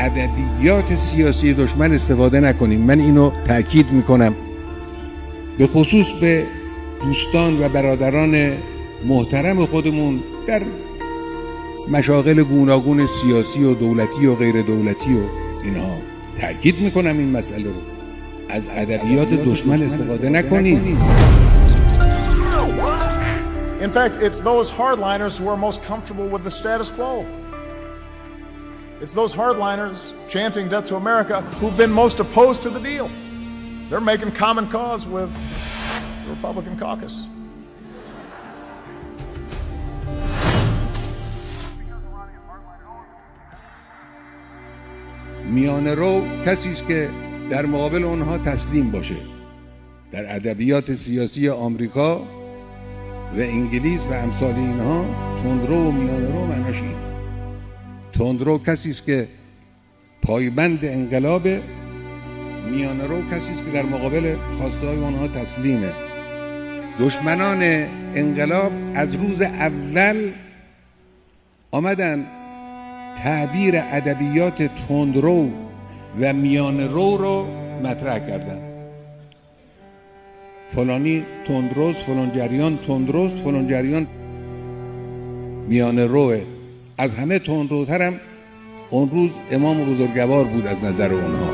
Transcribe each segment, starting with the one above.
ادبیات سیاسی دشمن استفاده نکنیم. من اینو تأکید میکنم، به خصوص به دوستان و برادران محترم خودمون در مشاغل گوناگون سیاسی و دولتی و غیر دولتی و اینها تأکید میکنم این مسئله رو. از ادبیات دشمن استفاده نکنیم. In fact, it's those hardliners who are most comfortable with the status quo. It's those hardliners chanting death to America who've been most opposed to the deal. They're making common cause with the Republican caucus. میانه رو کسی است که در مقابل اونها تسلیم باشه. در ادبیات سیاسی آمریکا و انگلیس و امثال اینها تندرو و میانه رو معناش این. تندرو کسی است که پایبند انقلابه، میانه رو کسی است که در مقابل خواسته‌های اونها تسلیمه. دشمنان انقلاب از روز اول آمدن تعبیر ادبیات تندرو و میانه رو مطرح کردن. فلانی تندروست، فلان جریان تندروست، فلان جریان میانه روه. از همه تندروترم اون روز امام بزرگوار بود از نظر اونها.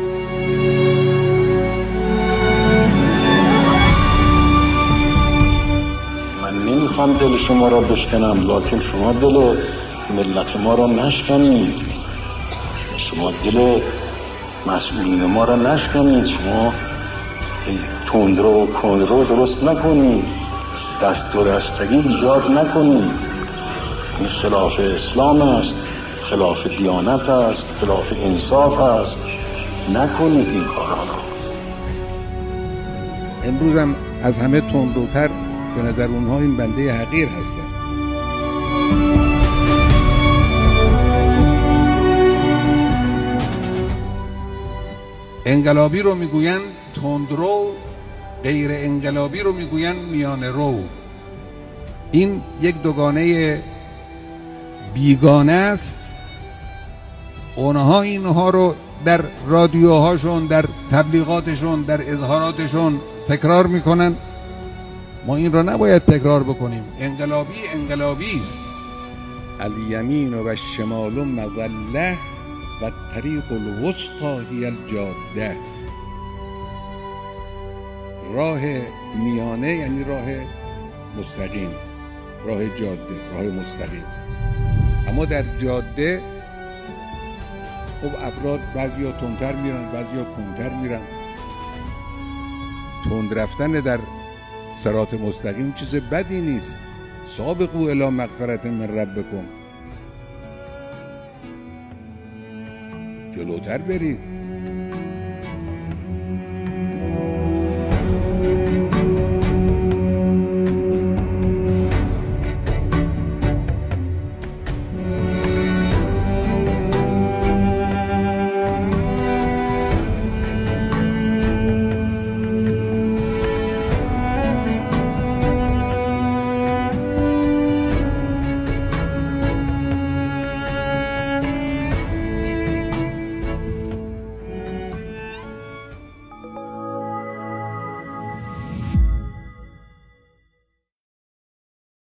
من نمیخوام دل شما را بشکنم، لکن شما دل ملت ما را نشکنید. شما دل مسئولین ما را نشکنید. شما تندرو و کندرو درست نکنید. دست و دستگی ایجاد نکنید. این خلاف اسلام است، خلاف دیانت است، خلاف انصاف است. نکنید این کارها را. امروز هم از همه تندروتر به نظر اونها این بنده حقیر هستن. انقلابی رو میگوین تندرو، غیر انقلابی رو میگوین میانه رو. این یک دوگانه بیگانه است. اونها اینها رو در رادیوهاشون، در تبلیغاتشون، در اظهاراتشون تکرار میکنن. ما این را نباید تکرار بکنیم. انقلابی انقلابی است. الیمین و الشمال مظله و طریق الوسطی هی الجاده. راه میانه یعنی راه مستقیم، راه جاده، راه مستقیم. اما در جاده خب افراد بعضیا تندتر میرن، بعضیا کندتر میرن. تند رفتن در صراط مستقیم چیز بدی نیست. سابقوا الی مغفرة من ربکم، جلوتر برید.